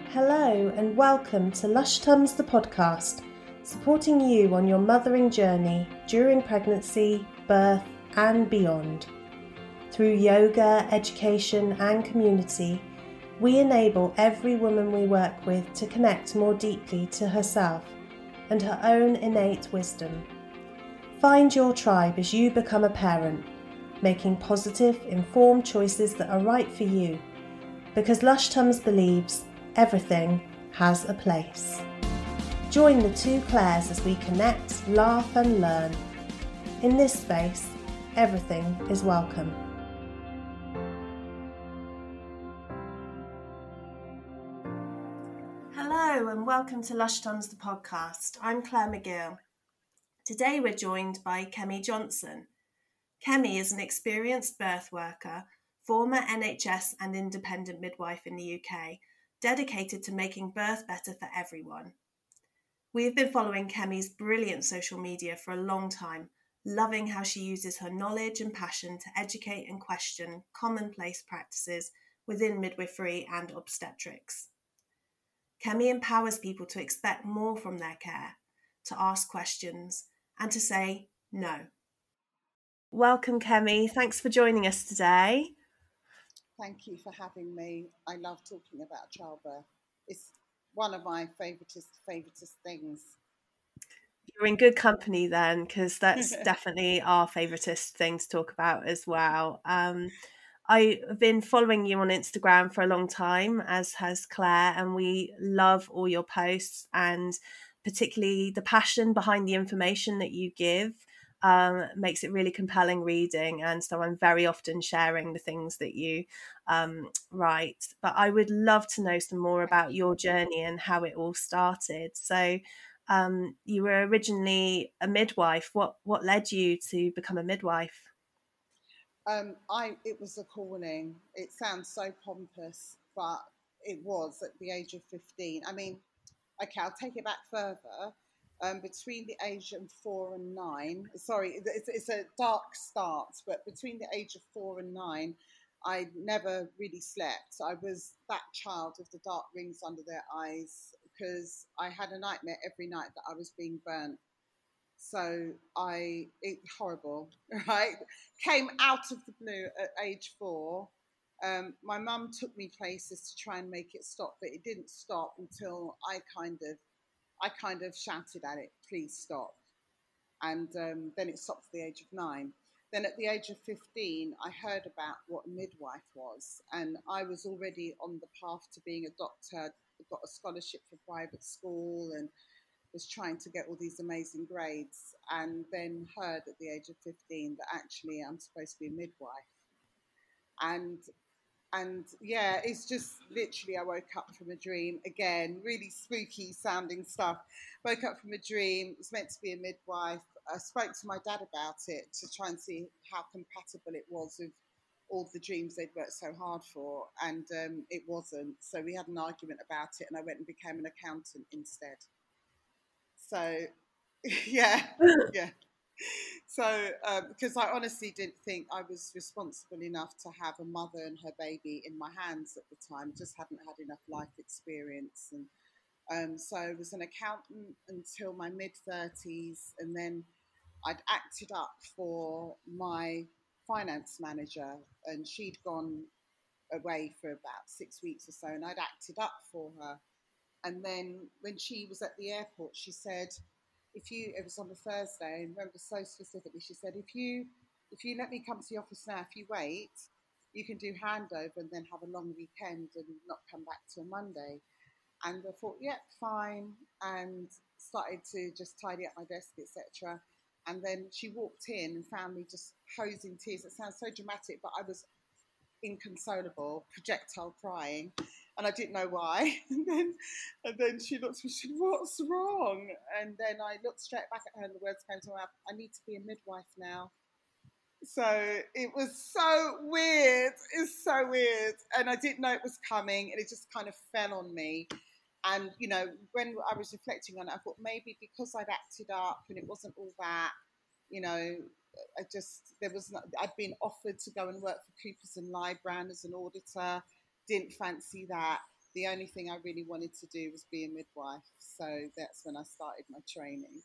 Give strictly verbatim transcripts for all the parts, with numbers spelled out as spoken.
Hello and welcome to Lush Tums the podcast, supporting you on your mothering journey during pregnancy, birth and beyond. Through yoga, education and community, we enable every woman we work with to connect more deeply to herself and her own innate wisdom. Find your tribe as you become a parent, making positive, informed choices that are right for you, because Lush Tums believes everything has a place. Join the two Claires as we connect, laugh and learn. In this space, everything is welcome. Hello and welcome to Lush Tums the podcast. I'm Claire McGill. Today we're joined by Kemi Johnson. Kemi is an experienced birth worker, former N H S and independent midwife in the U K, dedicated to making birth better for everyone. We have been following Kemi's brilliant social media for a long time, loving how she uses her knowledge and passion to educate and question commonplace practices within midwifery and obstetrics. Kemi empowers people to expect more from their care, to ask questions, and to say no. Welcome, Kemi. Thanks for joining us today. Thank you for having me. I love talking about childbirth. It's one of my favouriteest, favouriteest things. You're in good company then, because that's definitely our favouriteest thing to talk about as well. Um, I've been following you on Instagram for a long time, as has Claire, and we love all your posts and particularly the passion behind the information that you give. Um, makes it really compelling reading, and so I'm very often sharing the things that you um, write. But I would love to know some more about your journey and how it all started. So um, you were originally a midwife. What what led you to become a midwife? Um, I it was a calling. It sounds so pompous, but it was at the age of fifteen. I mean, okay, I'll take it back further. Um, between the age of four and nine, sorry, it's, it's a dark start, but between the age of four and nine, I never really slept. I was that child with the dark rings under their eyes because I had a nightmare every night that I was being burnt. So I, it horrible, right? Came out of the blue at age four. Um, my mum took me places to try and make it stop, but it didn't stop until I kind of I kind of shouted at it, please stop. And um, then it stopped at the age of nine. Then at the age of fifteen, I heard about what a midwife was. And I was already on the path to being a doctor, got a scholarship for private school and was trying to get all these amazing grades. And then heard at the age of fifteen that actually I'm supposed to be a midwife. And And yeah, it's just literally I woke up from a dream. Again, really spooky sounding stuff. Woke up from a dream, was meant to be a midwife. I spoke to my dad about it to try and see how compatible it was with all the dreams they'd worked so hard for. And um, it wasn't. So we had an argument about it and I went and became an accountant instead. So yeah, yeah. So, um, because I honestly didn't think I was responsible enough to have a mother and her baby in my hands at the time, just hadn't had enough life experience. And um, so I was an accountant until my mid-thirties, and then I'd acted up for my finance manager, and she'd gone away for about six weeks or so, and I'd acted up for her. And then when she was at the airport, she said, if you, it was on a Thursday, I remember so specifically, she said, if you, if you let me come to the office now, if you wait, you can do handover and then have a long weekend and not come back till Monday. And I thought, yeah, fine. And started to just tidy up my desk, et cetera. And then she walked in and found me just hosing tears. It sounds so dramatic, but I was inconsolable, projectile crying, and I didn't know why. And then, and then she looked at me, she said, what's wrong? And then I looked straight back at her and the words came to my mouth, I need to be a midwife now. So it was so weird. It's so weird. And I didn't know it was coming, and it just kind of fell on me. And, you know, when I was reflecting on it, I thought maybe because I'd acted up and it wasn't all that, you know, I just, there was, not, I'd been offered to go and work for Coopers and Lybrand as an auditor, didn't fancy that. the only thing I really wanted to do was be a midwife. So that's when I started my training.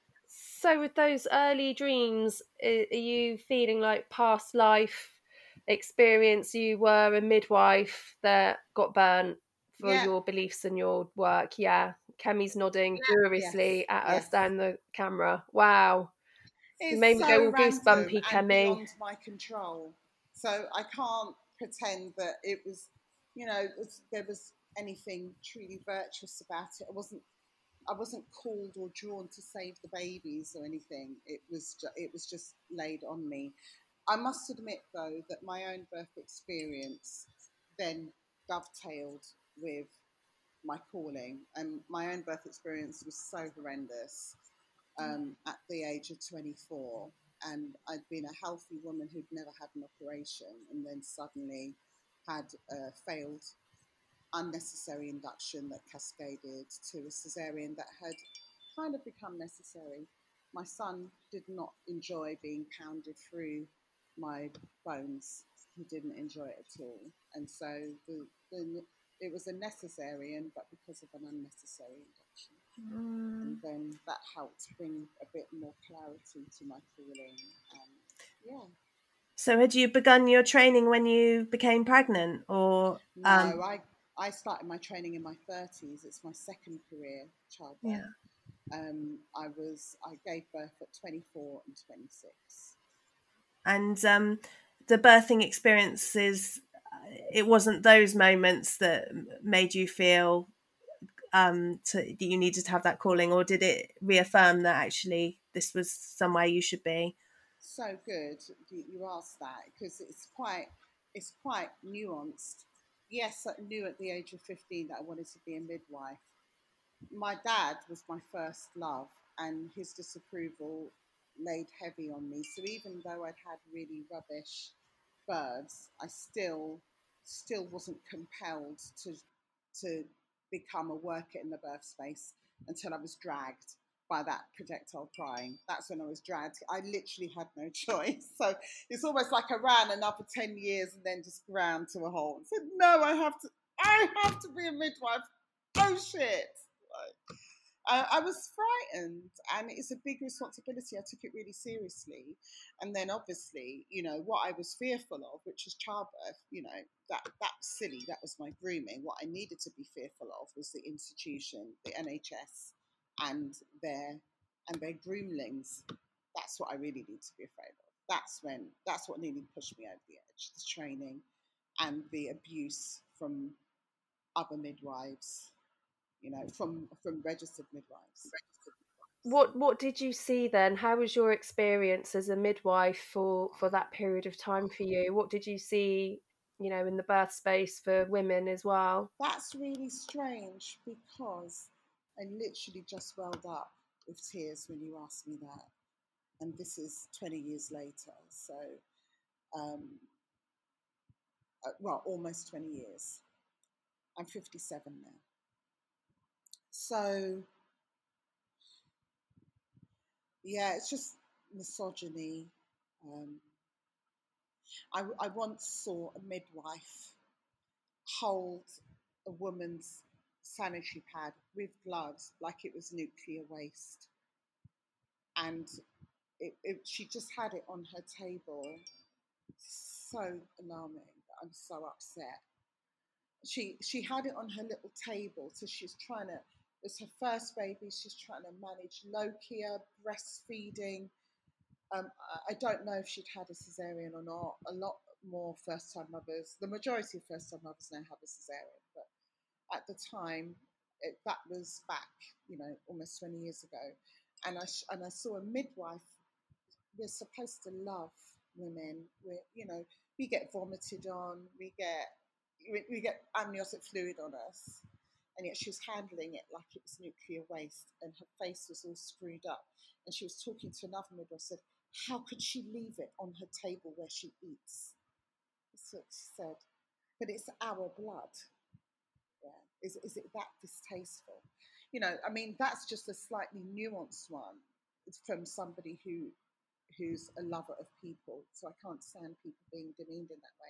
So with those early dreams, are you feeling like past life experience, you were a midwife that got burnt for Yeah. your beliefs and your work? Yeah. Kemi's nodding furiously Yes, at yes. us down the camera. Wow. You It's made me go so all random goosebumpy, and Kemi. beyond my control. So I can't pretend that it was, you know, it was, there was anything truly virtuous about it. I wasn't, I wasn't called or drawn to save the babies or anything. It was, ju- it was just laid on me. I must admit, though, that my own birth experience then dovetailed with my calling, and my own birth experience was so horrendous. Um, at the age of twenty-four, and I'd been a healthy woman who'd never had an operation, and then suddenly had a failed unnecessary induction that cascaded to a cesarean that had kind of become necessary. My son did not enjoy being pounded through my bones. He didn't enjoy it at all, and so the, the it was a necessarian, but because of an unnecessary induction. Mm. And then that helped bring a bit more clarity to my calling. And yeah. So had you begun your training when you became pregnant, or? No, Um... I I started my training in my thirties. It's my second career, childbirth. Yeah. Um, I was I gave birth at twenty-four and twenty-six. And um, the birthing experiences, it wasn't those moments that made you feel um, to, that you needed to have that calling, or did it reaffirm that actually this was somewhere you should be? So good you asked that, because it's quite it's quite nuanced. Yes, I knew at the age of fifteen that I wanted to be a midwife. My dad was my first love, and his disapproval laid heavy on me. So even though I'd had really rubbish births, I still still wasn't compelled to to become a worker in the birth space until I was dragged by that projectile crying. That's when I was dragged. I literally had no choice. So it's almost like I ran another ten years and then just ground to a halt and said, no, I have to, I have to be a midwife. Oh shit. I, I was frightened, and it's a big responsibility. I took it really seriously. And then obviously, you know, what I was fearful of, which was childbirth, you know, that, that was silly. That was my grooming. What I needed to be fearful of was the institution, the N H S, and their and their groomlings. That's what I really need to be afraid of. That's when that's what nearly pushed me over the edge. The training and the abuse from other midwives, you know, from from registered midwives. What what did you see then? How was your experience as a midwife for for that period of time for you? What did you see, you know, in the birth space for women as well? That's really strange, because I literally just welled up with tears when you asked me that. And this is twenty years later. So, um, uh, well, almost twenty years. I'm fifty-seven now. So, yeah, it's just misogyny. Um, I, I once saw a midwife hold a woman's sanitary pad with gloves like it was nuclear waste. And it, it, she just had it on her table. So alarming. I'm so upset. She she had it on her little table, so she's trying to. It's her first baby. She's trying to manage lochia, breastfeeding. Um, I, I don't know if she'd had a cesarean or not. A lot more first-time mothers. The majority of first-time mothers now have a cesarean, but at the time, it, that was back, you know, almost twenty years ago. And I and I saw a midwife. We're supposed to love women. We, you know, we get vomited on. We get we, we get amniotic fluid on us, and yet she was handling it like it was nuclear waste, and her face was all screwed up. And she was talking to another midwife. Said, "How could she leave it on her table where she eats?" That's what she said. But it's our blood. Yeah. Is is it that distasteful? You know, I mean, that's just a slightly nuanced one. It's from somebody who who's a lover of people. So I can't stand people being demeaned in that way.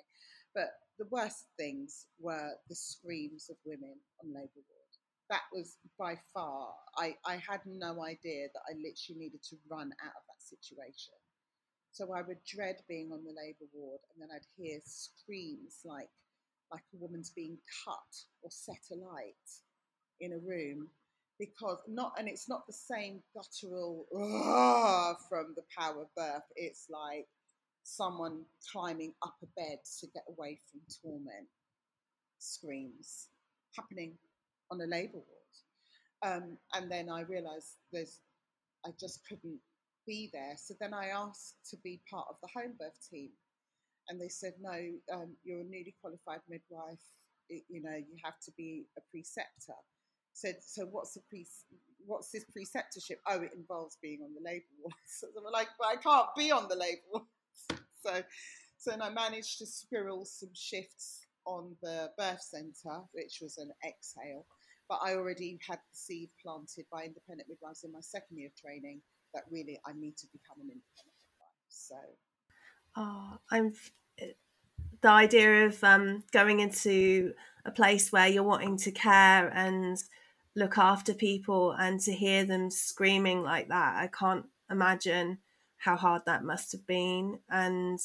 But the worst things were the screams of women on labour ward. That was by far, I, I had no idea that I literally needed to run out of that situation. So I would dread being on the labour ward, and then I'd hear screams like like a woman's being cut or set alight in a room, because not, and it's not the same guttural from the power of birth. It's like someone climbing up a bed to get away from torment. Screams happening on a labour ward, um, and then I realised there's, I just couldn't be there. So then I asked to be part of the home birth team, and they said, no, um, you're a newly qualified midwife. It, you know, you have to be a preceptor. Said, so what's the pre? What's this preceptorship? Oh, it involves being on the labour ward. So I'm like, but I can't be on the labour ward. So, so then I managed to squirrel some shifts on the birth centre, which was an exhale. But I already had the seed planted by independent midwives in my second year of training that really I need to become an independent midwife. So, oh, I'm the idea of um, going into a place where you're wanting to care and look after people, and to hear them screaming like that, I can't imagine how hard that must have been. And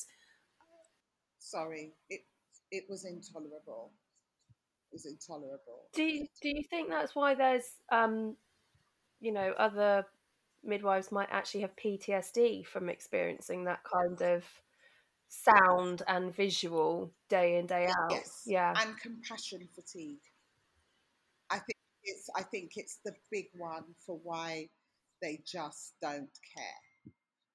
sorry, it it was intolerable. It was intolerable. Do you, do you think that's why there's, um, you know, other midwives might actually have P T S D from experiencing that kind of sound and visual day in, day out? Yes, Yeah. and compassion fatigue. I think it's I think it's the big one for why they just don't care.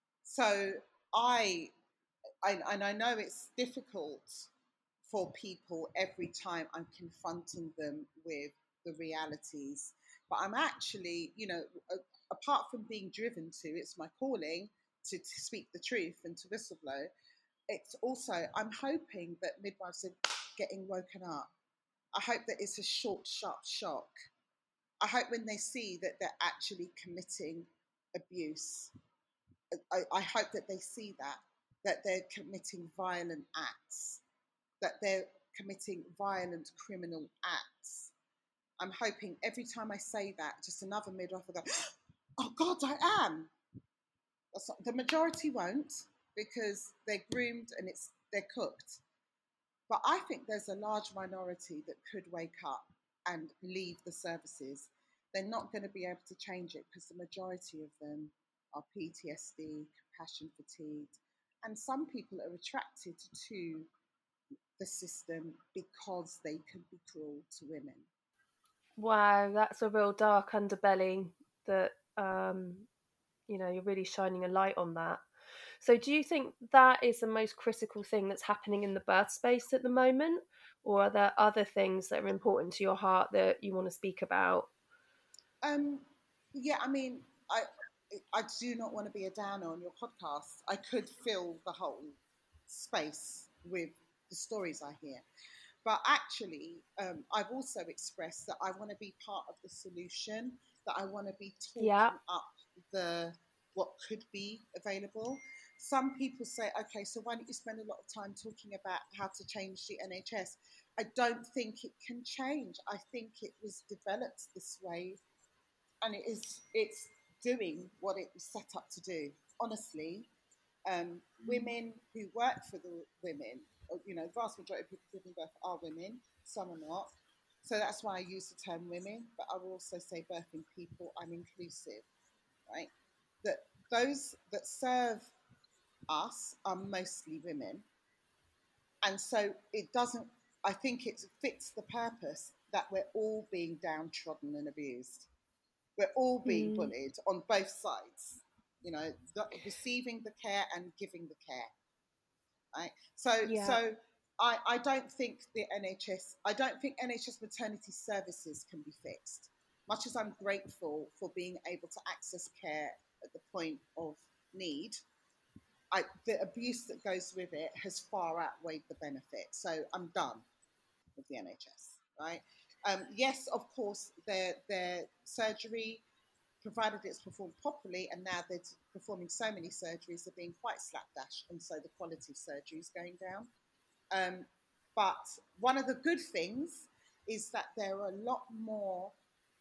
So I, I and I know it's difficult for people every time I'm confronting them with the realities, but I'm actually, you know, a, apart from being driven to, it's my calling to, to speak the truth and to whistleblow. It's also, I'm hoping that midwives are getting woken up. I hope that it's a short, sharp shock. I hope when they see that they're actually committing abuse, I, I hope that they see that, that they're committing violent acts, that they're committing violent criminal acts. I'm hoping every time I say that, just another midwife will go, oh God, I am. That's not, the majority won't, because they're groomed and it's they're cooked. But I think there's a large minority that could wake up and leave the services. They're not going to be able to change it, because the majority of them are P T S D, compassion fatigued, and some people are attracted to the system because they can be cruel to women. Wow, that's a real dark underbelly that, um, you know, you're really shining a light on that. So do you think that is the most critical thing that's happening in the birth space at the moment? Or are there other things that are important to your heart that you want to speak about? Um, yeah, I mean, I I do not want to be a downer on your podcast. I could fill the whole space with the stories I hear. But actually, um, I've also expressed that I want to be part of the solution, that I want to be talking Yeah. up the what could be available. Some people say, okay, so why don't you spend a lot of time talking about how to change the N H S? I don't think it can change. I think it was developed this way, and it is it's doing what it was set up to do. Honestly, um, women who work for the women, you know, vast majority of people giving birth are women, some are not. So that's why I use the term women, but I will also say birthing people. I'm inclusive, right? That those that serve us are mostly women. And so it doesn't, I think it fits the purpose that we're all being downtrodden and abused. We're all being Mm. bullied on both sides, you know, the, receiving the care and giving the care. Right. So, Yeah. so I, I don't think the N H S, I don't think N H S maternity services can be fixed. Much as I'm grateful for being able to access care at the point of need, I, the abuse that goes with it has far outweighed the benefit. So I'm done with the N H S, right? Um, yes, of course, their their surgery, provided it's performed properly, and now they're performing so many surgeries, they're being quite slapdash, and so the quality of surgery is going down. Um, But one of the good things is that there are a lot more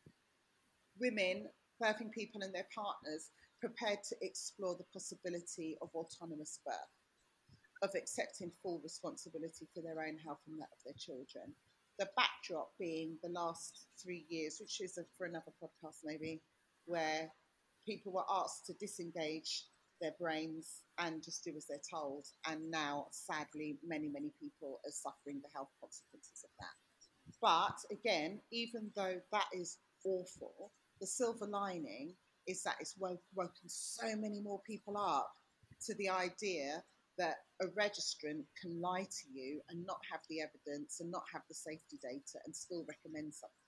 women, birthing people and their partners, prepared to explore the possibility of autonomous birth, of accepting full responsibility for their own health and that of their children. The backdrop being the last three years, which is a, for another podcast maybe, where people were asked to disengage their brains and just do as they're told. And now, sadly, many, many people are suffering the health consequences of that. But again, even though that is awful, the silver lining is that it's woken so many more people up to the idea that a registrant can lie to you and not have the evidence and not have the safety data and still recommend something.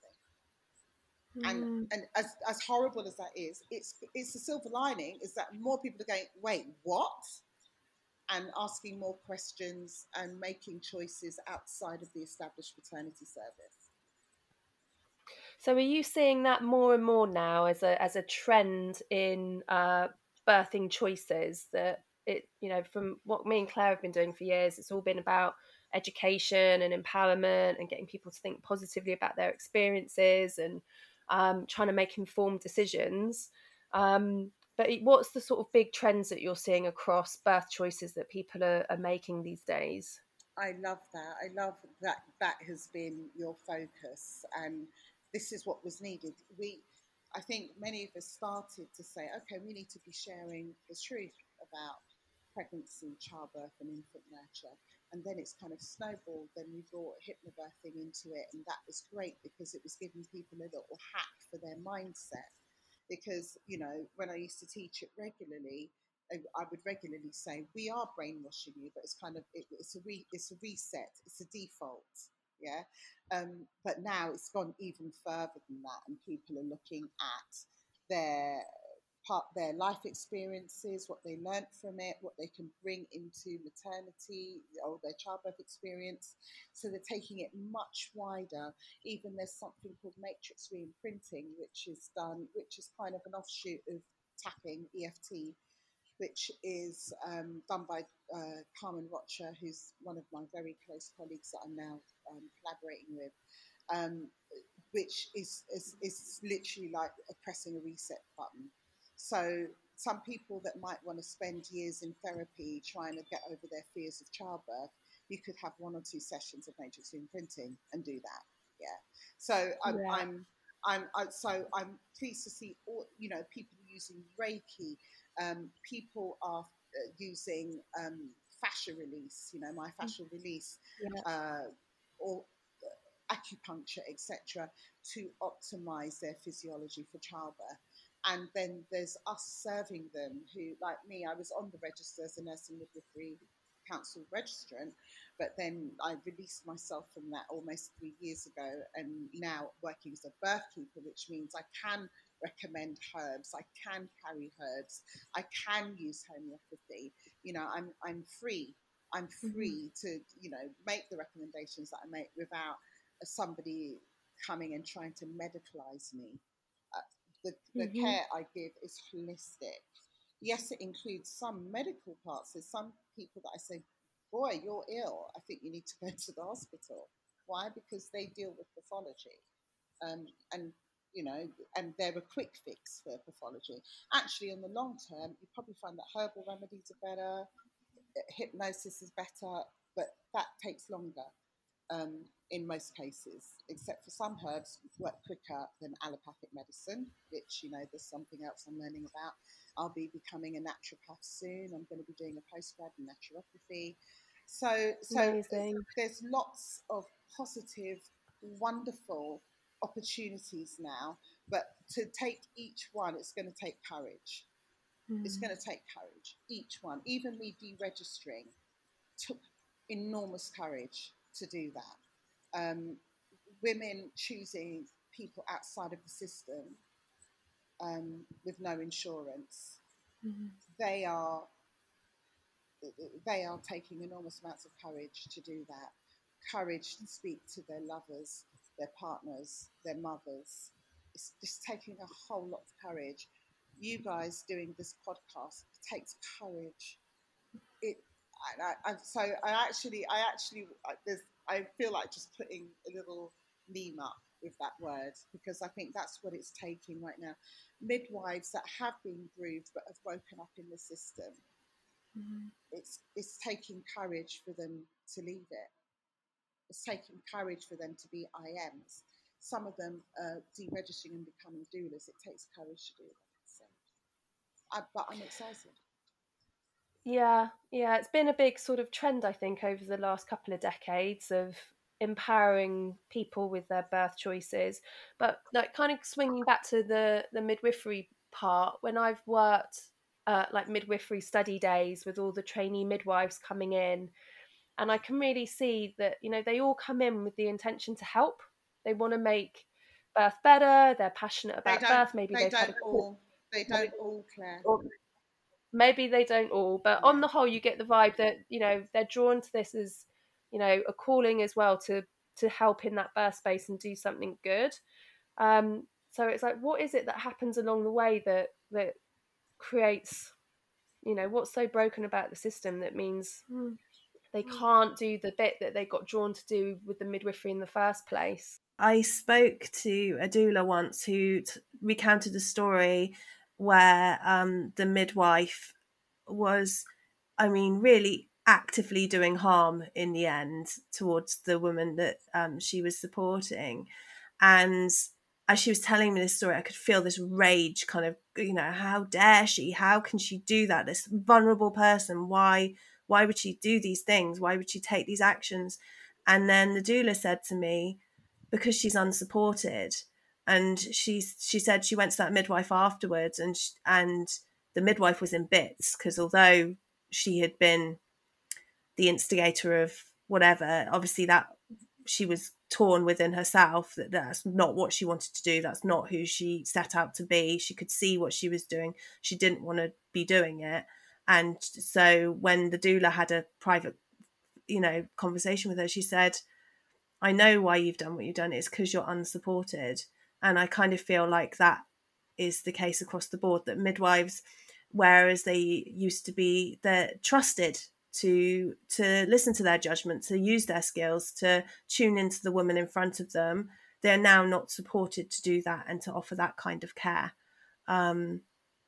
Mm. And and as, as horrible as that is, it's it's the silver lining is that more people are going, wait, what? And asking more questions and making choices outside of the established maternity service. So are you seeing that more and more now as a as a trend in uh, birthing choices, that it, you know, from what me and Claire have been doing for years, it's all been about education and empowerment and getting people to think positively about their experiences and um, trying to make informed decisions. Um, but what's the sort of big trends that you're seeing across birth choices that people are, are making these days? I love that. I love that that has been your focus, and this is what was needed. We, I think many of us started to say, okay, we need to be sharing the truth about pregnancy, childbirth and infant nurture. And then it's kind of snowballed. Then we brought hypnobirthing into it, and that was great because it was giving people a little hack for their mindset. Because, you know, when I used to teach it regularly, I would regularly say, we are brainwashing you, but it's kind of, it, it's, a re, it's a reset, it's a default, yeah? Um, but now it's gone even further than that, and people are looking at their part, their life experiences, what they learnt from it, what they can bring into maternity or their childbirth experience. So they're taking it much wider. Even there's something called matrix reimprinting, which is done, which is kind of an offshoot of tapping, E F T, which is um, done by uh, Carmen Rocha, who's one of my very close colleagues that I'm now um, collaborating with, um, which is, is, is literally like pressing a reset button. So some people that might want to spend years in therapy trying to get over their fears of childbirth, you could have one or two sessions of matrix imprinting and do that. Yeah. So I'm, yeah. I'm, I'm, I, so I'm pleased to see all, you know, people using Reiki. Um, people are uh, using um, fascia release, you know, my fascial release, yeah. uh, or uh, acupuncture, et cetera, to optimize their physiology for childbirth. And then there's us serving them who, like me, I was on the register as a nursing midwifery council registrant, but then I released myself from that almost three years ago, and now working as a birth keeper, which means I can recommend herbs, I can carry herbs, I can use homeopathy. You know, I'm I'm free. I'm free mm-hmm. to, you know, make the recommendations that I make without somebody coming and trying to medicalize me. Uh, the the mm-hmm. care I give is holistic. Yes, it includes some medical parts. There's some people that I say, boy, you're ill. I think you need to go to the hospital. Why? Because they deal with pathology. Um, and, you know, and they're a quick fix for pathology. Actually, in the long term, you probably find that herbal remedies are better, hypnosis is better, but that takes longer um, in most cases, except for some herbs work quicker than allopathic medicine, which, you know, there's something else I'm learning about. I'll be becoming a naturopath soon. I'm going to be doing a postgrad in naturopathy. So, so Amazing. There's lots of positive, wonderful opportunities now, but to take each one, it's going to take courage. Mm. It's going to take courage, each one. Even me deregistering took enormous courage to do that. Um, women choosing people outside of the system um, with no insurance, mm-hmm. they are they are taking enormous amounts of courage to do that. Courage to speak to their lovers, their partners, their mothers. It's just taking a whole lot of courage. You guys doing this podcast takes courage. It I, I, so I actually, I actually, there's, I feel like just putting a little meme up with that word, because I think that's what it's taking right now. Midwives that have been groomed but have woken up in the system, mm-hmm. it's it's taking courage for them to leave it. It's taking courage for them to be I Ms. Some of them uh, deregistering and becoming doulas. It takes courage to do that. So, I, but I'm excited. Yeah, yeah, it's been a big sort of trend, I think, over the last couple of decades of empowering people with their birth choices. But like, kind of swinging back to the the midwifery part, when I've worked uh, like midwifery study days with all the trainee midwives coming in, and I can really see that, you know, they all come in with the intention to help. They want to make birth better. They're passionate about birth. Maybe they they've don't had a all. They don't all, Claire. Maybe they don't all, but on the whole, you get the vibe that, you know, they're drawn to this as, you know, a calling as well to to help in that birth space and do something good. Um, so it's like, what is it that happens along the way that that creates, you know, what's so broken about the system that means they can't do the bit that they got drawn to do with the midwifery in the first place? I spoke to a doula once who t- recounted a story where um, the midwife was, I mean, really actively doing harm in the end towards the woman that um, she was supporting. And as she was telling me this story, I could feel this rage kind of, you know, how dare she? How can she do that? This vulnerable person, why, why would she do these things? Why would she take these actions? And then the doula said to me, because she's unsupported. And she she said she went to that midwife afterwards, and she, and the midwife was in bits, because although she had been the instigator of whatever, obviously that she was torn within herself that that's not what she wanted to do. That's not who she set out to be. She could see what she was doing. She didn't want to be doing it. And so when the doula had a private, you know, conversation with her, she said, I know why you've done what you've done. It's because you're unsupported. And I kind of feel like that is the case across the board, that midwives, whereas they used to be, they're trusted to to listen to their judgment, to use their skills, to tune into the woman in front of them, they're now not supported to do that and to offer that kind of care. Um,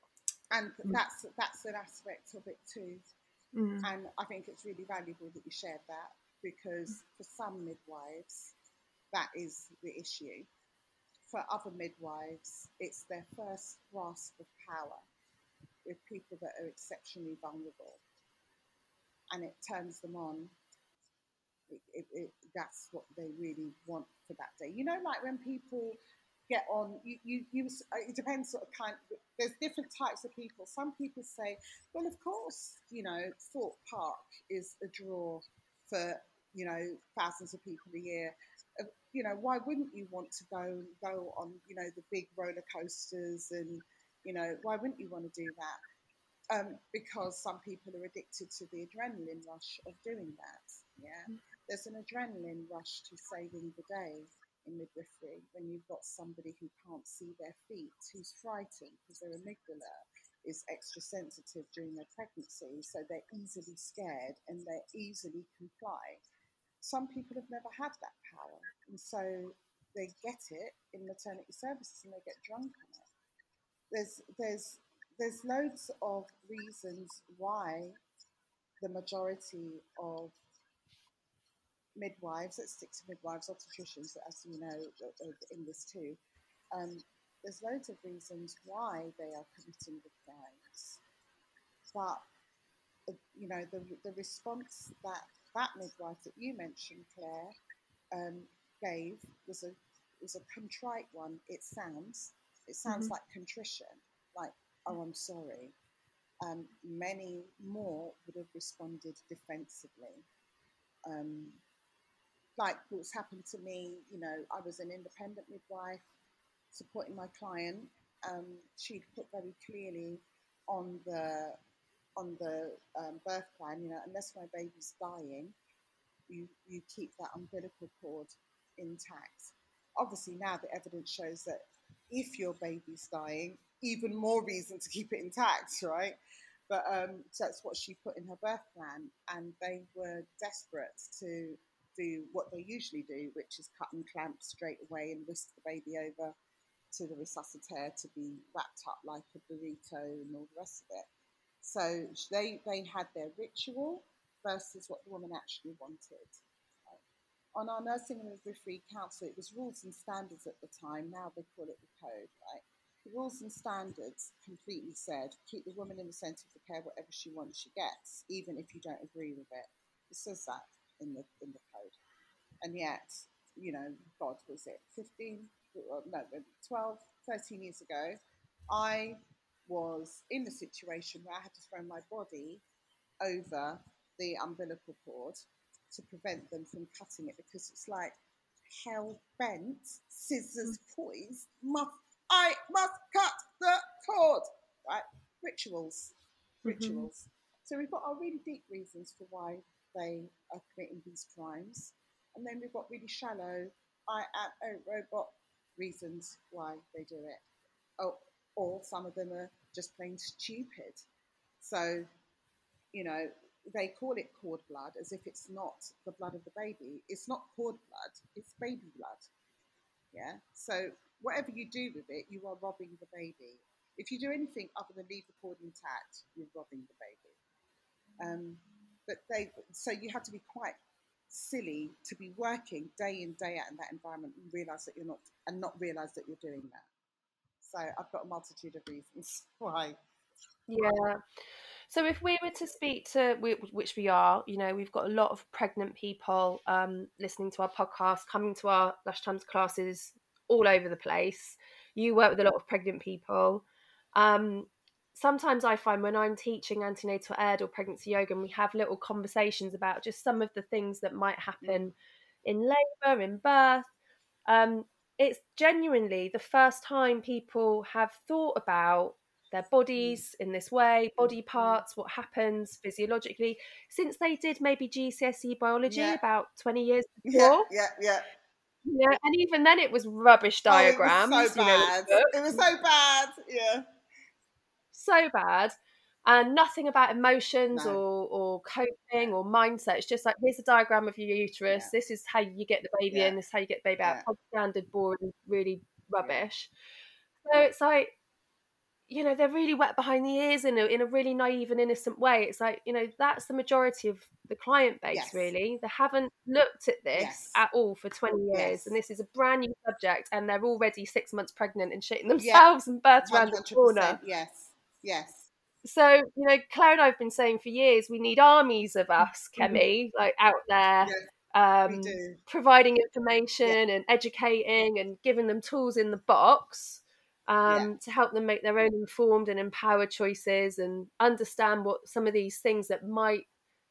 and that's that's an aspect of it too. Mm. And I think it's really valuable that you shared that, because for some midwives, that is the issue. For other midwives, it's their first grasp of power with people that are exceptionally vulnerable, and it turns them on. It, it, it, that's what they really want for that day. You know, like when people get on, you, you, you it depends sort of kind. There's different types of people. Some people say, well, of course, you know, Thorpe Park is a draw for, you know, thousands of people a year. Uh, you know, why wouldn't you want to go go on, you know, the big roller coasters, and, you know, why wouldn't you want to do that? Um, because some people are addicted to the adrenaline rush of doing that. Yeah, mm-hmm. There's an adrenaline rush to saving the day in midwifery when you've got somebody who can't see their feet, who's frightened because their amygdala is extra sensitive during their pregnancy, so they're easily scared and they easily comply. Some people have never had that power, and so they get it in maternity services and they get drunk on it. There's there's there's loads of reasons why the majority of midwives, let's stick to midwives, obstetricians, as you know, in this too, um, there's loads of reasons why they are committing the crimes. But, uh, you know, the the response that that midwife that you mentioned, Claire, um, gave was a was a contrite one. It sounds it sounds mm-hmm. like contrition, like, oh, I'm sorry. Um, many more would have responded defensively. Um, like what's happened to me, you know, I was an independent midwife supporting my client. Um, she'd put very clearly on the on the um, birth plan, you know, unless my baby's dying, you you keep that umbilical cord intact. Obviously, now the evidence shows that if your baby's dying, even more reason to keep it intact, right? But um, so that's what she put in her birth plan, and they were desperate to do what they usually do, which is cut and clamp straight away and whisk the baby over to the resuscitator to be wrapped up like a burrito and all the rest of it. So they they had their ritual versus what the woman actually wanted. On our nursing and midwifery council, it was rules and standards at the time. Now they call it the code, right? The rules and standards completely said, keep the woman in the centre of the care, whatever she wants, she gets, even if you don't agree with it. It says that in the in the code. And yet, you know, God, was it fifteen, no, twelve, thirteen years ago, I was in the situation where I had to throw my body over the umbilical cord to prevent them from cutting it, because it's like hell-bent, scissors poised, must, I must cut the cord, right? Rituals, rituals. Mm-hmm. So we've got our really deep reasons for why they are committing these crimes, and then we've got really shallow, I am a robot reasons why they do it. Oh, or some of them are just plain stupid. So, you know, they call it cord blood as if it's not the blood of the baby. It's not cord blood, it's baby blood. Yeah. So whatever you do with it, you are robbing the baby. If you do anything other than leave the cord intact, you're robbing the baby. Um, but they, so you have to be quite silly to be working day in, day out in that environment and realise that you're not, and not realise that you're doing that. So I've got a multitude of reasons why. Yeah. So if we were to speak to, which we are, you know, we've got a lot of pregnant people um, listening to our podcast, coming to our Lush Times classes all over the place. You work with a lot of pregnant people. Um, sometimes I find when I'm teaching antenatal ed or pregnancy yoga, and we have little conversations about just some of the things that might happen mm. in labour, in birth. Um, it's genuinely the first time people have thought about their bodies in this way, body parts, what happens physiologically, since they did maybe G C S E biology yeah. about twenty years before. Yeah, yeah, yeah. Yeah, and even then it was rubbish diagrams. Oh, it was so bad. You know, it was so bad, yeah. So bad. And nothing about emotions no. or, or coping or mindset. It's just like, here's a diagram of your uterus. Yeah. This is how you get the baby yeah. in. This is how you get the baby out. Yeah. Standard, boring, really rubbish. Yeah. So it's like, you know, they're really wet behind the ears in a, in a really naive and innocent way. It's like, you know, that's the majority of the client base, yes. really. They haven't looked at this yes. at all for twenty years. Yes. And this is a brand new subject, and they're already six months pregnant and shitting themselves yeah. and births around the corner. Yes, yes. So, you know, Claire and I have been saying for years, we need armies of us, Kemi, mm-hmm. like out there, yes, um, providing information yeah. and educating and giving them tools in the box. Um, yeah. to help them make their own informed and empowered choices and understand what some of these things that might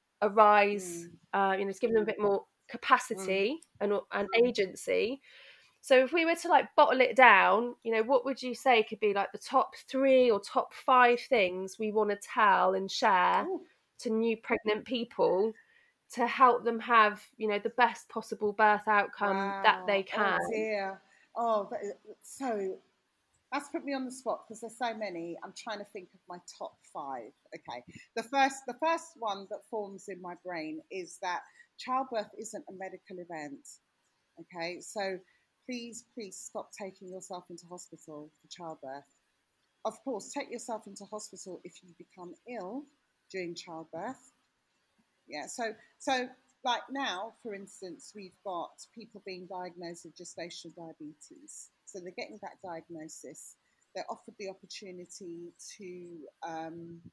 arise, mm. uh, you know, to give them a bit more capacity mm. and, and agency. So if we were to like bottle it down, you know, what would you say could be like the top three or top five things we want to tell and share Ooh. to new pregnant people to help them have, you know, the best possible birth outcome wow. that they can? Oh dear. Oh, that is so... That's put me on the spot because there's so many. I'm trying to think of my top five. Okay. The first the first one that forms in my brain is that childbirth isn't a medical event. Okay. So please, please stop taking yourself into hospital for childbirth. Of course, take yourself into hospital if you become ill during childbirth. Yeah. So, so like now, for instance, we've got people being diagnosed with gestational diabetes. So they're getting that diagnosis. They're offered the opportunity to um,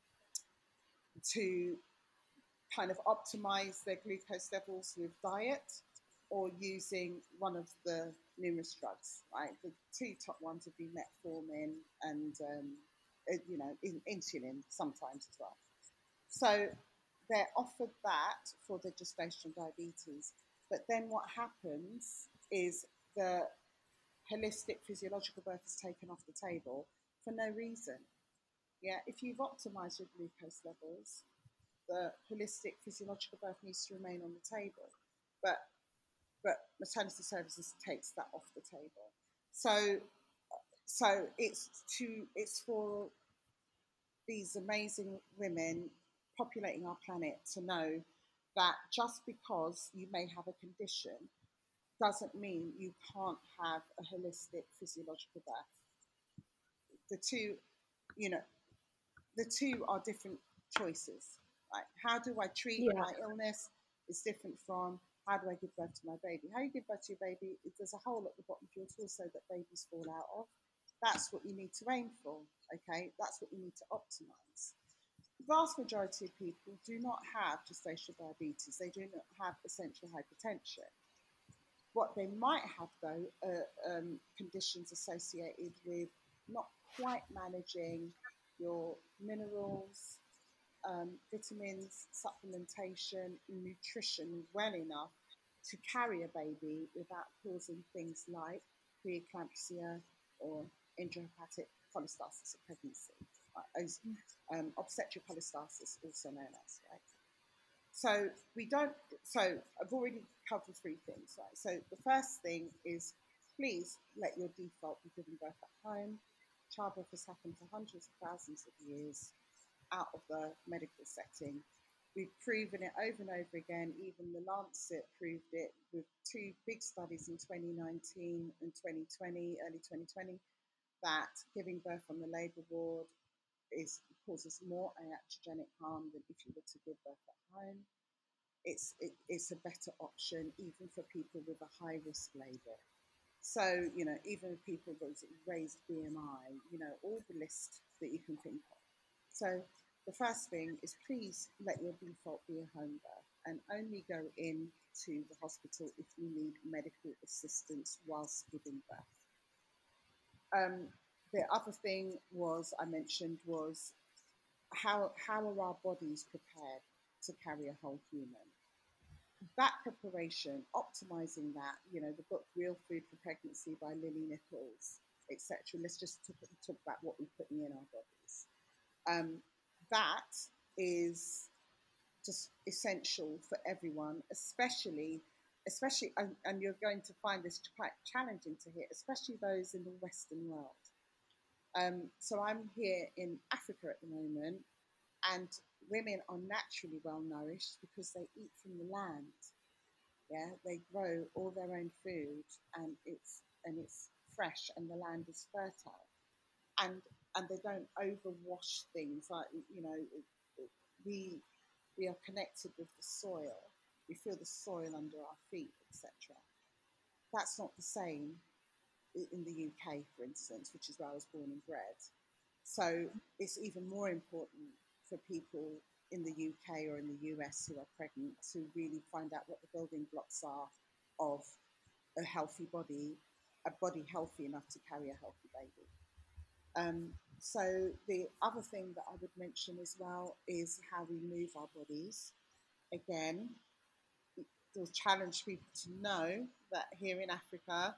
to kind of optimize their glucose levels with diet or using one of the numerous drugs, right? The two top ones would be metformin and, um, you know, in, insulin sometimes as well. So they're offered that for the gestational diabetes. But then what happens is the holistic physiological birth is taken off the table for no reason. Yeah, if you've optimized your glucose levels, the holistic physiological birth needs to remain on the table. But but maternity services takes that off the table. So so it's to it's for these amazing women populating our planet to know that just because you may have a condition doesn't mean you can't have a holistic physiological birth. The two, you know, the two are different choices. Right? How do I treat Yeah. my illness is different from how do I give birth to my baby. How you give birth to your baby, there's a hole at the bottom of your torso that babies fall out of. That's what you need to aim for, okay? That's what you need to optimize. The vast majority of people do not have gestational diabetes. They do not have essential hypertension. What they might have, though, are um, conditions associated with not quite managing your minerals, um, vitamins, supplementation, nutrition well enough to carry a baby without causing things like preeclampsia or intrahepatic cholestasis of pregnancy, right? um, obstetric cholestasis, also known as, right? So we don't, so I've already covered three things, right? So the first thing is, please let your default be giving birth at home. Childbirth has happened for hundreds of thousands of years out of the medical setting. We've proven it over and over again. Even the Lancet proved it with two big studies in twenty nineteen and twenty twenty, early twenty twenty, that giving birth on the labour ward is causes more iatrogenic harm than if you were to give birth at home. It's it, it's a better option even for people with a high risk labour. So, you know, even people with raised B M I, you know, all the list that you can think of. So the first thing is, please let your default be a home birth and only go in to the hospital if you need medical assistance whilst giving birth. Um, the other thing was, I mentioned, was how, how are our bodies prepared to carry a whole human? That preparation, optimizing that, you know, the book Real Food for Pregnancy by Lily Nichols, et cetera. Let's just talk, talk about what we're putting in our bodies. Um, that is just essential for everyone, especially, especially, and, and you're going to find this quite challenging to hear, especially those in the Western world. Um, so I'm here in Africa at the moment, and women are naturally well nourished because they eat from the land. Yeah, they grow all their own food, and it's and it's fresh, and the land is fertile, and and they don't overwash things. Like, you know, we we are connected with the soil. We feel the soil under our feet, et cetera. That's not the same in the U K, for instance, which is where I was born and bred. So it's even more important for people in the U K or in the U S who are pregnant to really find out what the building blocks are of a healthy body, a body healthy enough to carry a healthy baby. Um, so the other thing that I would mention as well is how we move our bodies. Again, to challenge people to know that here in Africa,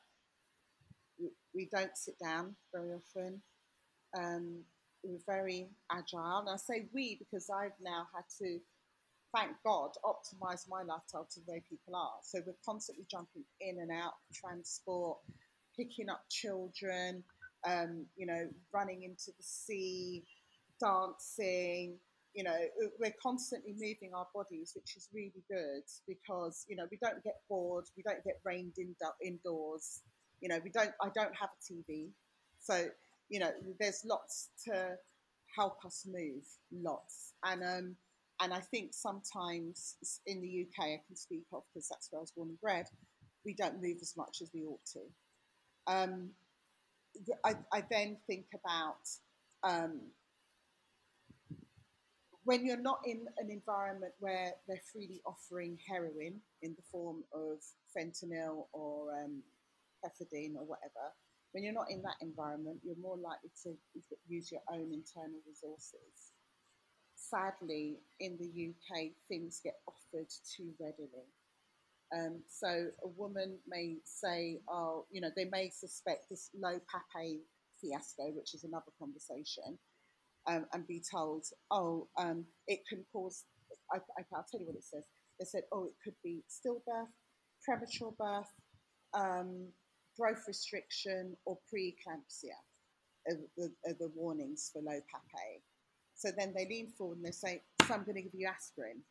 we, we don't sit down very often. Um, we're very agile. And I say we because I've now had to, thank God, optimize my lifestyle to the way people are. So we're constantly jumping in and out, transport, picking up children, um, you know, running into the sea, dancing. You know, we're constantly moving our bodies, which is really good because, you know, we don't get bored, we don't get rained in, indoors. You know, we don't. I don't have a T V, so you know, there's lots to help us move, lots. And um, and I think sometimes in the U K, I can speak of because that's where I was born and bred, we don't move as much as we ought to. Um, I, I then think about um, when you're not in an environment where they're freely offering heroin in the form of fentanyl or um, pethidine or whatever, when you're not in that environment, you're more likely to use your own internal resources. Sadly, in the U K, things get offered too readily. Um, so a woman may say, oh, you know, they may suspect this low pape fiasco, which is another conversation, um, and be told, oh, um, it can cause, I, I, I'll tell you what it says. They said, oh, it could be stillbirth, premature birth, um, growth restriction, or preeclampsia are the, are the warnings for low pape. So then they lean forward and they say, so I'm going to give you aspirin.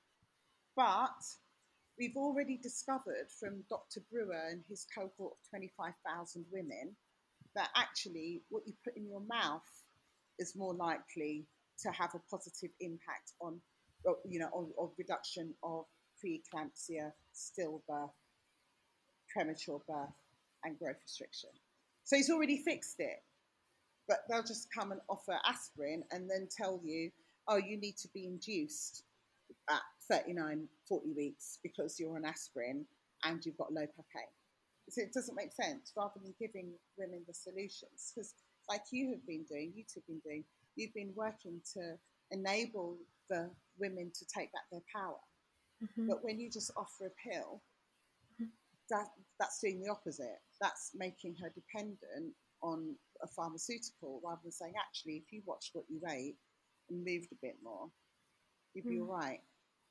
But we've already discovered from Doctor Brewer and his cohort of twenty-five thousand women that actually what you put in your mouth is more likely to have a positive impact on, you know, on, on reduction of preeclampsia, stillbirth, premature birth, and growth restriction. So he's already fixed it. But they'll just come and offer aspirin and then tell you, oh, you need to be induced at thirty-nine, forty weeks because you're on aspirin and you've got low pain. So it doesn't make sense, rather than giving women the solutions. Because like you have been doing, you two have been doing, you've been working to enable the women to take back their power. Mm-hmm. But when you just offer a pill, mm-hmm. that that's doing the opposite. That's making her dependent on a pharmaceutical, rather than saying, actually, if you watched what you ate and moved a bit more, you'd be mm. all right.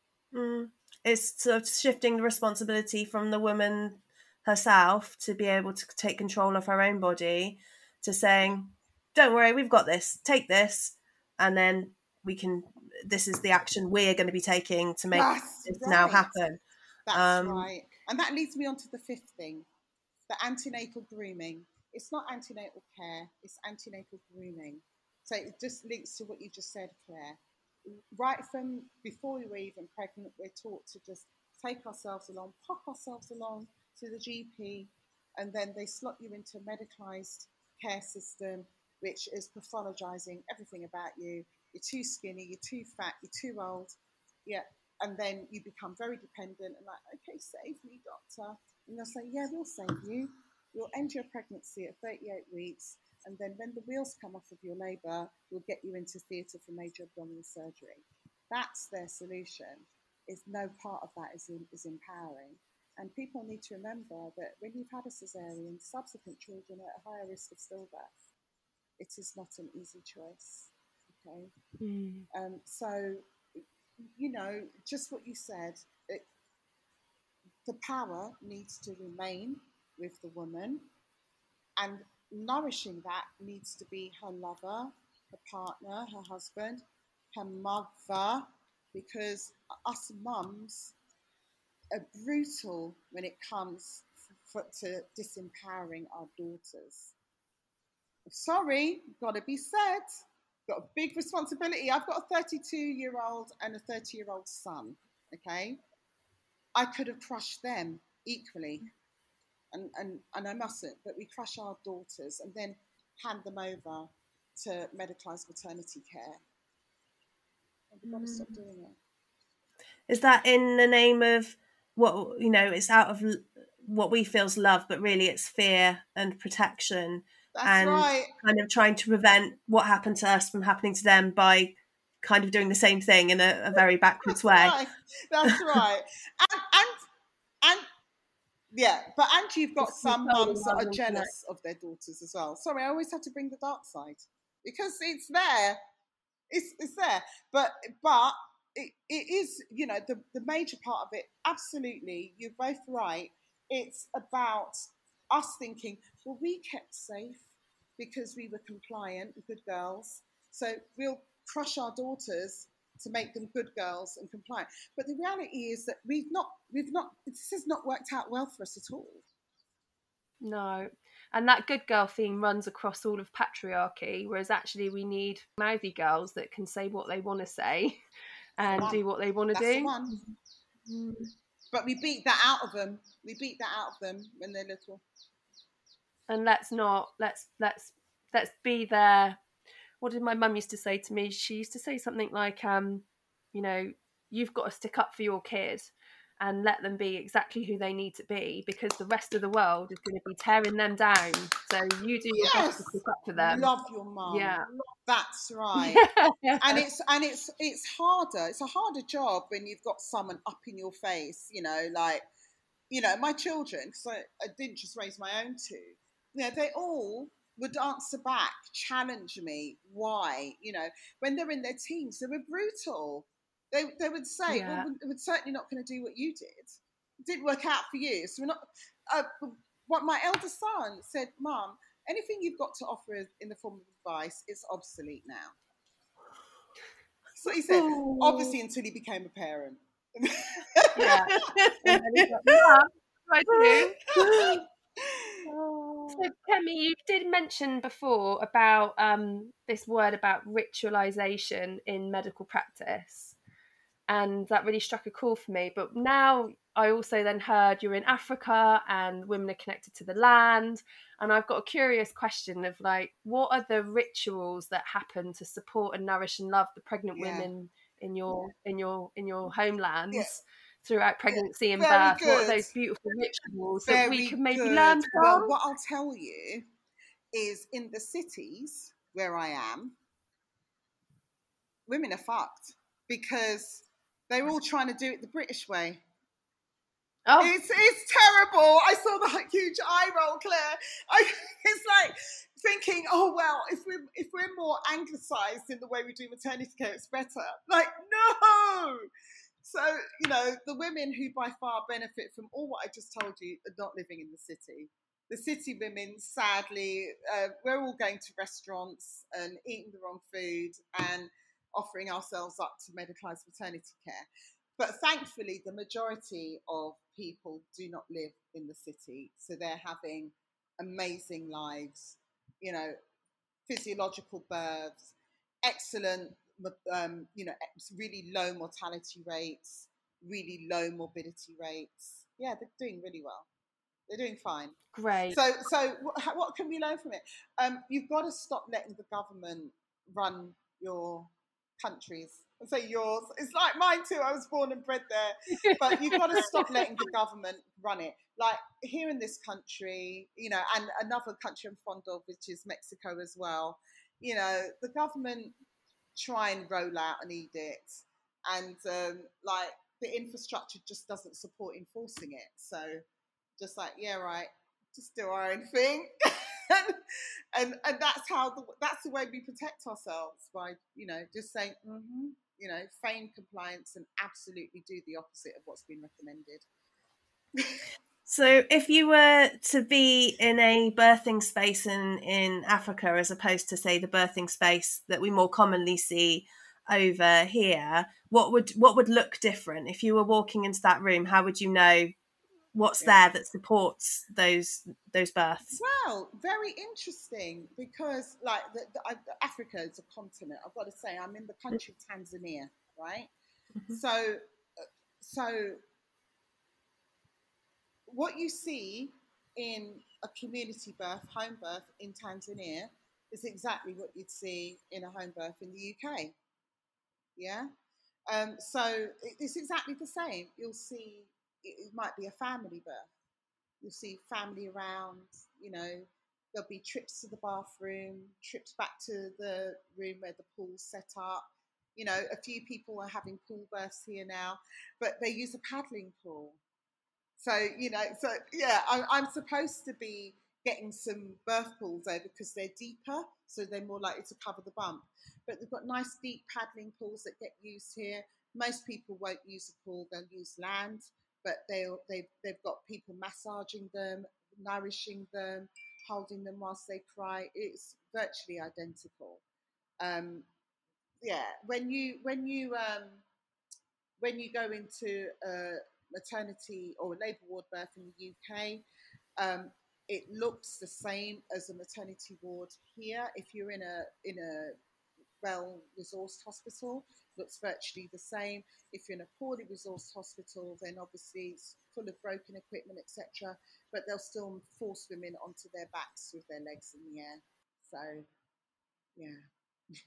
Mm. It's sort of shifting the responsibility from the woman herself to be able to take control of her own body, to saying, don't worry, we've got this, take this, and then we can, this is the action we're going to be taking to make That's this right. now happen. That's um, right. And that leads me on to the fifth thing, the antenatal grooming. It's not antenatal care, it's antenatal grooming. So it just links to what you just said, Claire. Right from before we were even pregnant, we're taught to just take ourselves along, pop ourselves along to the G P, and then they slot you into a medicalised care system, which is pathologizing everything about you. You're too skinny, you're too fat, you're too old. Yeah. And then you become very dependent and like, okay, save me, doctor. And they'll say, yeah, we'll save you. We'll end your pregnancy at thirty-eight weeks. And then when the wheels come off of your labour, we'll get you into theatre for major abdominal surgery. That's their solution. Is no part of that is, in, is empowering. And people need to remember that when you've had a caesarean, subsequent children are at a higher risk of stillbirth. It is not an easy choice. Okay. Mm. Um, so, you know, just what you said, it, the power needs to remain with the woman, and nourishing that needs to be her lover, her partner, her husband, her mother, because us mums are brutal when it comes for, to disempowering our daughters. Sorry, got to be said. Got a big responsibility. I've got a thirty-two-year-old and a thirty-year-old son, okay? I could have crushed them equally, and, and, and I mustn't, but we crush our daughters and then hand them over to medicalised maternity care. And we've got to stop doing it. Is that in the name of what, you know, it's out of what we feel is love, but really it's fear and protection? That's and right. kind of trying to prevent what happened to us from happening to them by kind of doing the same thing in a, a very backwards That's way. Right. That's right. And, and, and, yeah, but and you've got it's some mums that are jealous of their daughters as well. Sorry, I always have to bring the dark side because it's there. It's, it's there. But, but it, it is, you know, the, the major part of it, absolutely, you're both right. It's about us thinking, well, we kept safe because we were compliant and good girls. So we'll crush our daughters to make them good girls and compliant. But the reality is that we've not, we've not, this has not worked out well for us at all. No. And that good girl theme runs across all of patriarchy, whereas actually we need mouthy girls that can say what they want to say and do what they want to That's do. The one. Mm. But we beat that out of them. We beat that out of them when they're little. And let's not, let's, let's, let's be there. What did my mum used to say to me? She used to say something like, um, you know, you've got to stick up for your kid and let them be exactly who they need to be, because the rest of the world is going to be tearing them down. So you do your yes. best to stick up for them. Love your mum. Yeah. That's right. Yeah. And it's and it's it's harder. It's a harder job when you've got someone up in your face, you know, like, you know, my children, because I, I didn't just raise my own two, you know, they all would answer back, challenge me. Why? You know, when they're in their teens, they were brutal. They they would say, yeah. well, we're certainly not going to do what you did. It didn't work out for you. So we're not, uh, what my eldest son said, Mum, anything you've got to offer in the form of advice is obsolete now. what he said. Ooh. Obviously, until he became a parent. Yeah. And then he's like, Mum, what do I do? So, Kemi, you did mention before about um, this word about ritualization in medical practice, and that really struck a chord for me. But now I also then heard you're in Africa and women are connected to the land, and I've got a curious question of like, what are the rituals that happen to support and nourish and love the pregnant yeah. women in your yeah. in your in your homelands? Yeah. Throughout pregnancy and Very birth, good. what are those beautiful rituals Very that we can maybe good. learn from? Well, what I'll tell you is in the cities where I am, women are fucked because they're all trying to do it the British way. Oh. It's it's terrible. I saw the huge eye roll, Claire. I, it's like thinking, oh well, if we're if we're more anglicised in the way we do maternity care, it's better. Like no. So, you know, the women who by far benefit from all what I just told you are not living in the city. The city women, sadly, uh, we're all going to restaurants and eating the wrong food and offering ourselves up to medicalised maternity care. But thankfully, the majority of people do not live in the city. So they're having amazing lives, you know, physiological births, excellent Um, you know, really low mortality rates, really low morbidity rates. Yeah, they're doing really well. They're doing fine. Great. So, so what, what can we learn from it? Um, you've got to stop letting the government run your countries. I say yours. It's like mine too. I was born and bred there. But you've got to stop letting the government run it. Like here in this country, you know, and another country I'm fond of, which is Mexico as well. You know, the government try and roll out an edict, and um, like the infrastructure just doesn't support enforcing it. So just like, yeah, right, just do our own thing. and, and and that's how the, that's the way we protect ourselves, by, you know, just saying, mm-hmm, you know, feign compliance and absolutely do the opposite of what's been recommended. So if you were to be in a birthing space in, in Africa, as opposed to, say, the birthing space that we more commonly see over here, what would what would look different? If you were walking into that room, how would you know what's yeah. there that supports those those births? Well, very interesting, because like the, the, I, Africa is a continent. I've got to say, I'm in the country of Tanzania, right? Mm-hmm. So, so. What you see in a community birth, home birth in Tanzania, is exactly what you'd see in a home birth in the U K. Yeah? Um, so it's exactly the same. You'll see, it might be a family birth. You'll see family around, you know, there'll be trips to the bathroom, trips back to the room where the pool's set up. You know, a few people are having pool births here now, but they use a paddling pool. So, you know, so yeah, I, I'm supposed to be getting some birth pools over because they're deeper, so they're more likely to cover the bump. But they've got nice deep paddling pools that get used here. Most people won't use a pool, they'll use land, but they'll, they've, they've got people massaging them, nourishing them, holding them whilst they cry. It's virtually identical. Um, yeah, when you, when you, um, when you go into a maternity or labour ward birth in the U K, um, it looks the same as a maternity ward here. If you're in a in a well-resourced hospital, it looks virtually the same. If you're in a poorly resourced hospital, then obviously it's full of broken equipment, et cetera. But they'll still force women onto their backs with their legs in the air. So, yeah.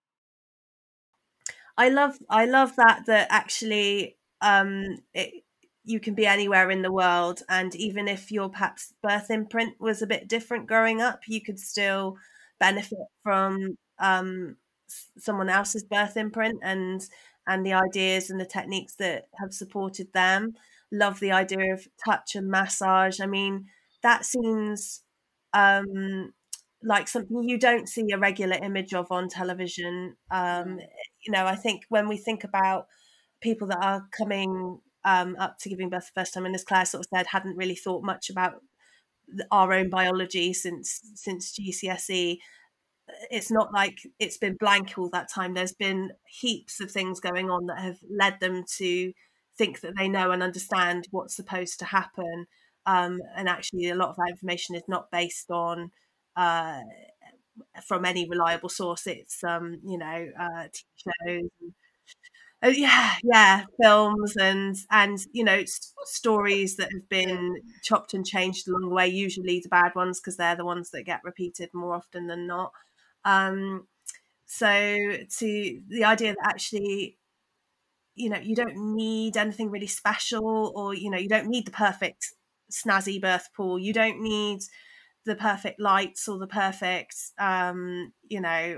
I love I love that that actually um, it, you can be anywhere in the world, and even if your perhaps birth imprint was a bit different growing up, you could still benefit from um, someone else's birth imprint and and the ideas and the techniques that have supported them. Love the idea of touch and massage. I mean, that seems um, like something you don't see a regular image of on television. Um, yeah. You know, I think when we think about people that are coming um, up to giving birth the first time, and as Claire sort of said, hadn't really thought much about our own biology since since G C S E. it's not like it's been blank all that time. There's been heaps of things going on that have led them to think that they know and understand what's supposed to happen. Um, and actually, a lot of that information is not based on uh, from any reliable source. It's um, you know, uh, T V shows. And, oh yeah, yeah, films and and you know s- stories that have Yeah. been chopped and changed along the way. Usually the bad ones because they're the ones that get repeated more often than not. Um, so to the idea that actually, you know, you don't need anything really special, or you know, you don't need the perfect snazzy birth pool. You don't need the perfect lights or the perfect, um, you know,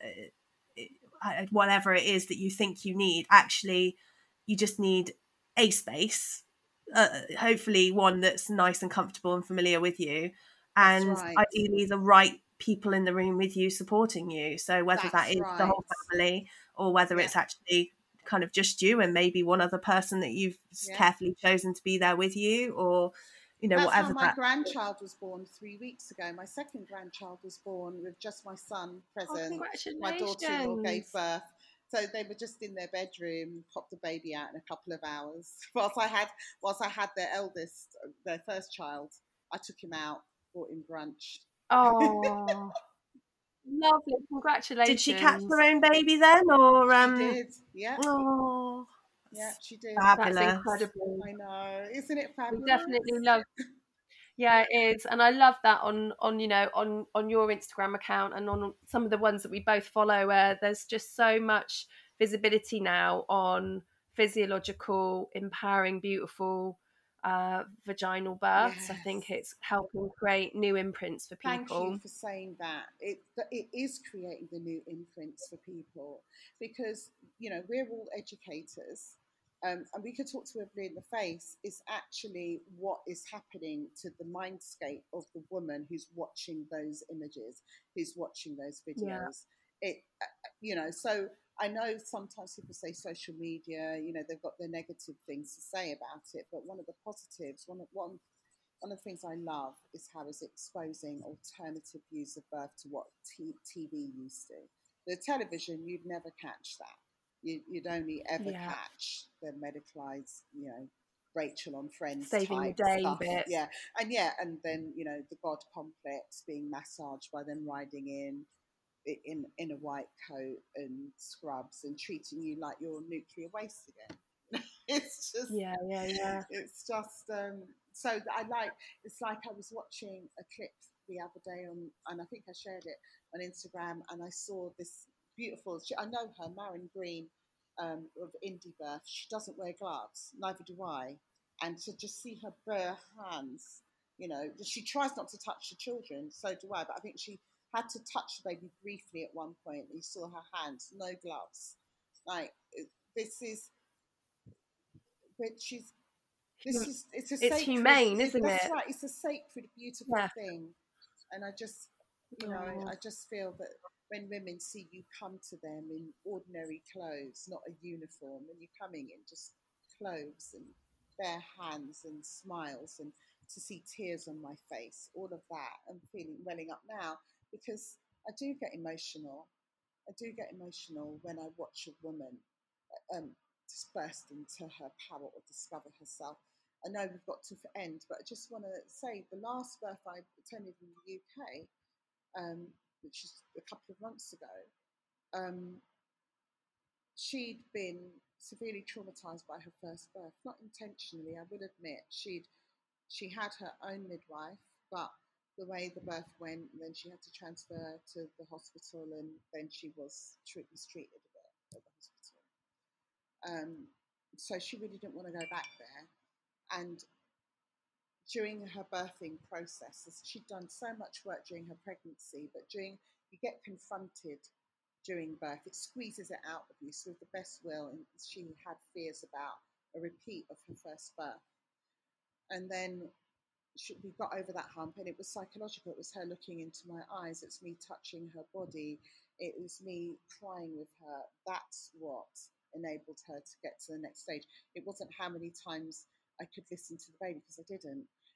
uh, whatever it is that you think you need. Actually, you just need a space, uh, hopefully one that's nice and comfortable and familiar with you, That's and right. ideally the right people in the room with you supporting you. So whether that That's is the right. whole family or whether Yeah. it's actually kind of just you and maybe one other person that you've Yeah. carefully chosen to be there with you, or you know, That's whatever how my that. grandchild was born three weeks ago. My second grandchild was born with just my son Oh, present. My daughter-in-law gave congratulations. birth. So they were just in their bedroom, popped the baby out in a couple of hours. Whilst I had, whilst I had their eldest, their first child, I took him out, bought him brunch. Oh, lovely. Did she catch her Congratulations. own baby then, or She um? did, yeah, Oh, yeah, she did. That's fabulous. incredible. I know, isn't it We fabulous? definitely love. Yeah, it is, and I love that on on you know on on your Instagram account and on some of the ones that we both follow, where there's just so much visibility now on physiological, empowering, beautiful uh, vaginal births. I think Yes. it's helping create new imprints for Thank you people. for saying that. It it is creating the new imprints for people because you know we're all educators, um, and we could talk to everybody in the face. Is actually what is happening to the mindscape of the woman who's watching those images, who's watching those Yeah, videos. It uh, you know so. I know sometimes people say social media, you know, they've got their negative things to say about it, but one of the positives, one of one one of the things I love is how it's exposing alternative views of birth to what t- TV used to. The television, you'd never catch that. You, you'd only ever yeah, catch the medicalized, you know, Rachel on Friends saving the type day stuff. bit. Yeah. And yeah, and then, you know, the God complex being massaged by them riding in in in a white coat and scrubs and treating you like you're nuclear waste again. It's just Yeah, yeah, yeah. it's just um, so I like. It's like I was watching a clip the other day on, and I think I shared it on Instagram, and I saw this beautiful. She, I know her, Marin Green, um, of Indie Birth. She doesn't wear gloves, neither do I, and to just see her bare hands, you know, she tries not to touch the children. So do I, but I think she had to touch the baby briefly at one point. You saw her hands, no gloves. Like this is, but she's this is it's a It's sacred humane, it, isn't that's it? right, it's a sacred beautiful Yeah. thing. And I just you know Oh, I just feel that when women see you come to them in ordinary clothes, not a uniform, when you're coming in just clothes and bare hands and smiles, and to see tears on my face, all of that, I'm feeling welling up now because I do get emotional. I do get emotional when I watch a woman um, just burst into her power or discover herself. I know we've got to end, but I just want to say the last birth I attended in the U K, um, which is a couple of months ago, um, she'd been severely traumatized by her first birth. Not intentionally, I would admit. She'd she had her own midwife, but the way the birth went, then she had to transfer to the hospital, and then she was mistreated a bit at the hospital. Um, so she really didn't want to go back there. And during her birthing process, she'd done so much work during her pregnancy, but during you get confronted during birth, it squeezes it out of you. So with the best will, and she had fears about a repeat of her first birth. And then she, we got over that hump, and it was psychological. It was her looking into my eyes. It's me touching her body. It was me crying with her. That's what enabled her to get to the next stage. It wasn't how many times I could listen to the baby, because I didn't.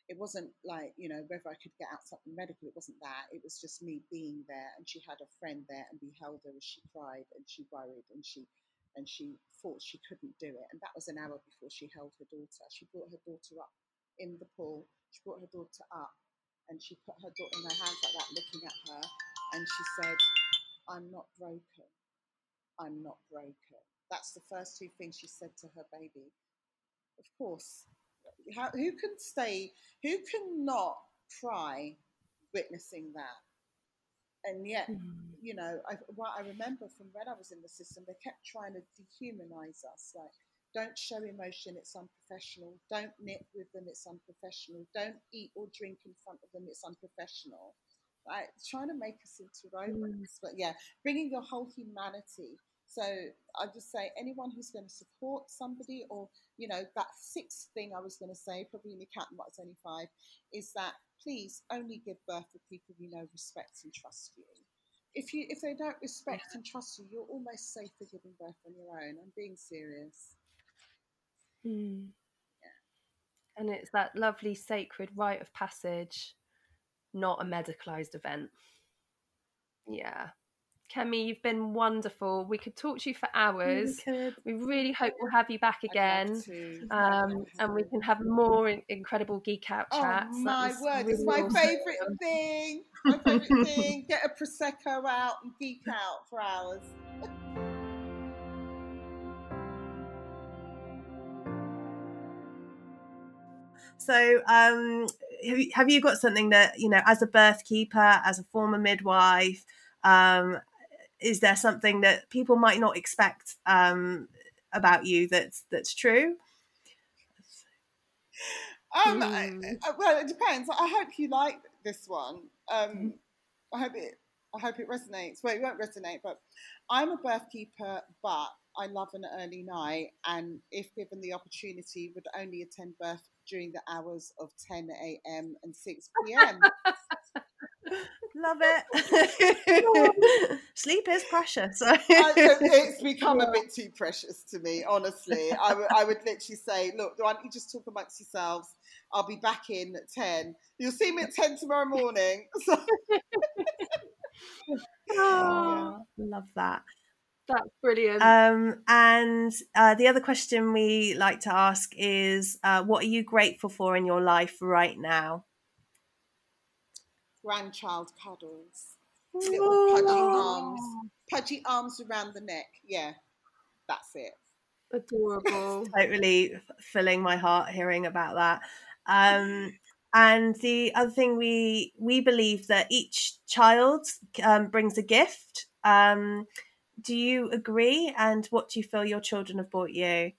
it wasn't like, you know, whether I could get out something medical. It wasn't that. It was just me being there, and she had a friend there, and we held her as she cried and she worried and she and she thought she couldn't do it. And that was an hour before she held her daughter. She brought her daughter up in the pool. She brought her daughter up, and she put her daughter in her hands like that, looking at her, and she said, "I'm not broken. I'm not broken." That's the first two things she said to her baby. Of course. How, who can stay, who can not cry witnessing that? And yet, mm-hmm. you know, I, what I remember from when I was in the system, they kept trying to dehumanize us. Like, don't show emotion, it's unprofessional. Don't knit with them, it's unprofessional. Don't eat or drink in front of them, it's unprofessional. Right? Trying to make us into robots. Mm. But yeah, bringing your whole humanity. So I just say, anyone who's going to support somebody, or, you know, that sixth thing I was going to say, probably in the count, but it's only five, is that please only give birth to people you know respect and trust you. If you if they don't respect and trust you, you're almost safe for giving birth on your own. I'm being serious. Hmm. Yeah. And it's that lovely sacred rite of passage, not a medicalised event. Yeah. Kemi, you've been wonderful. We could talk to you for hours. We, we really hope we'll have you back again, um, and we can have more in- incredible geek out chats. Oh my word, really it's my awesome. favourite thing. My favourite thing. Get a Prosecco out and geek out for hours. So, um, have you, have you got something that, you know, as a birth keeper, as a former midwife, um, is there something that people might not expect um, about you that's that's true? Um, mm. I, well, it depends. I hope you like this one. Um, I hope it. I hope it resonates. Well, it won't resonate, but I'm a birth keeper, but I love an early night, and if given the opportunity, would only attend birth during the hours of ten a.m. and six p.m. Love it. Sleep is precious. I, it's become a bit too precious to me, honestly. I, w- I would literally say, look, why don't you just talk amongst yourselves? I'll be back in at ten. You'll see me at ten tomorrow morning. So. Oh, yeah. Love that. That's brilliant. Um, and uh, the other question we like to ask is, uh, what are you grateful for in your life right now? Grandchild cuddles, little pudgy arms, pudgy arms around the neck. Yeah, that's it. Adorable. Totally filling my heart hearing about that. Um, and the other thing, we we believe that each child um, brings a gift. Um, do you agree? And what do you feel your children have brought you?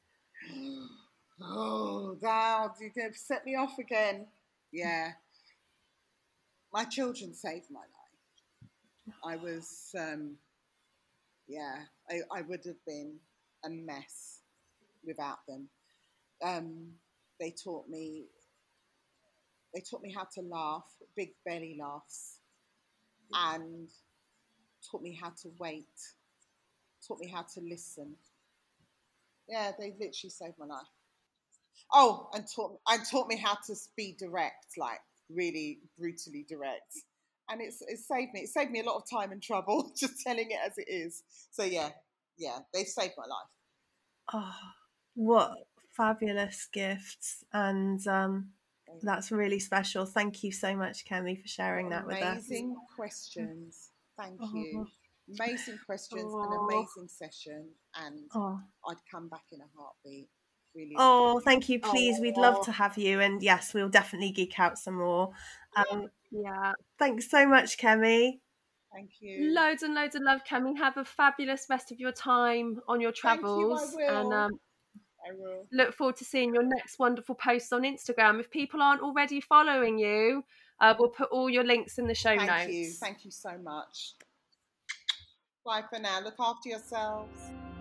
Oh, God, you're going to set me off again. Yeah. My children saved my life. I was, um, yeah, I, I would have been a mess without them. Um, they taught me, they taught me how to laugh, big belly laughs, and taught me how to wait, taught me how to listen. Yeah, they literally saved my life. Oh, and taught, and taught me how to be direct, like really brutally direct. And it's it saved me. It saved me a lot of time and trouble, just telling it as it is. So yeah, yeah, they've saved my life. Oh, what fabulous gifts. And um, that's really special. Thank you so much, Kemi, for sharing that with us. Amazing questions. Thank oh. you. Amazing questions, oh. an amazing session. And oh. I'd come back in a heartbeat. Really. Oh, thank you. Please, oh. we'd love to have you. And yes, we'll definitely geek out some more. Um, yeah. Thanks so much, Kemi. Thank you. Loads and loads of love, Kemi. Have a fabulous rest of your time on your travels. Thank you, I will. And um, I will. Look forward to seeing your next wonderful posts on Instagram. If people aren't already following you, uh, we'll put all your links in the show Thank notes. Thank you. Thank you so much. Bye for now. Look after yourselves.